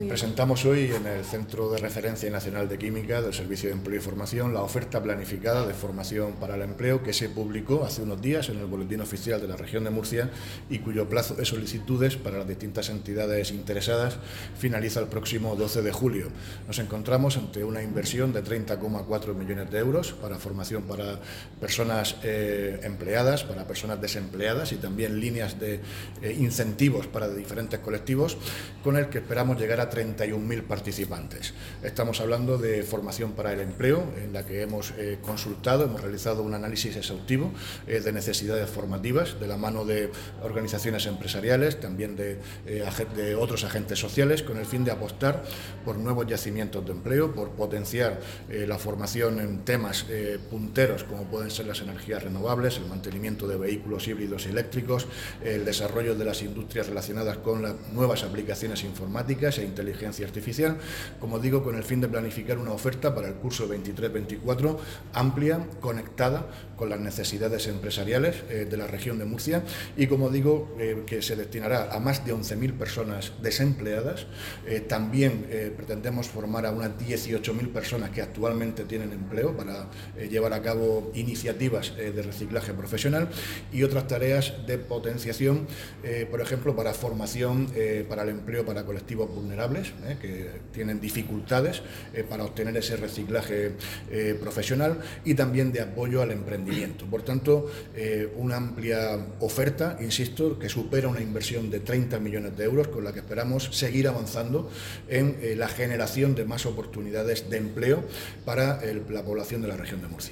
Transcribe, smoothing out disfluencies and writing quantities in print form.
Presentamos hoy en el Centro de Referencia Nacional de Química del Servicio de Empleo y Formación la oferta planificada de formación para el empleo que se publicó hace unos días en el Boletín Oficial de la Región de Murcia y cuyo plazo de solicitudes para las distintas entidades interesadas finaliza el próximo 12 de julio. Nos encontramos ante una inversión de 30,4 millones de euros para formación para personas empleadas, para personas desempleadas y también líneas de incentivos para diferentes colectivos, con el que esperamos llegar a 31.000 participantes. Estamos hablando de formación para el empleo, en la que hemos consultado, hemos realizado un análisis exhaustivo de necesidades formativas de la mano de organizaciones empresariales, también de otros agentes sociales, con el fin de apostar por nuevos yacimientos de empleo, por potenciar la formación en temas punteros como pueden ser las energías renovables, el mantenimiento de vehículos híbridos y eléctricos, el desarrollo de las industrias relacionadas con las nuevas aplicaciones informáticas e inteligencia artificial, como digo, con el fin de planificar una oferta para el curso 23-24 amplia, conectada con las necesidades empresariales de la región de Murcia y, como digo, que se destinará a más de 11.000 personas desempleadas. También pretendemos formar a unas 18.000 personas que actualmente tienen empleo para llevar a cabo iniciativas de reciclaje profesional y otras tareas de potenciación, por ejemplo, para formación para el empleo para colectivos vulnerables que tienen dificultades para obtener ese reciclaje profesional y también de apoyo al emprendimiento. Por tanto, una amplia oferta, insisto, que supera una inversión de 30 millones de euros con la que esperamos seguir avanzando en la generación de más oportunidades de empleo para la población de la región de Murcia.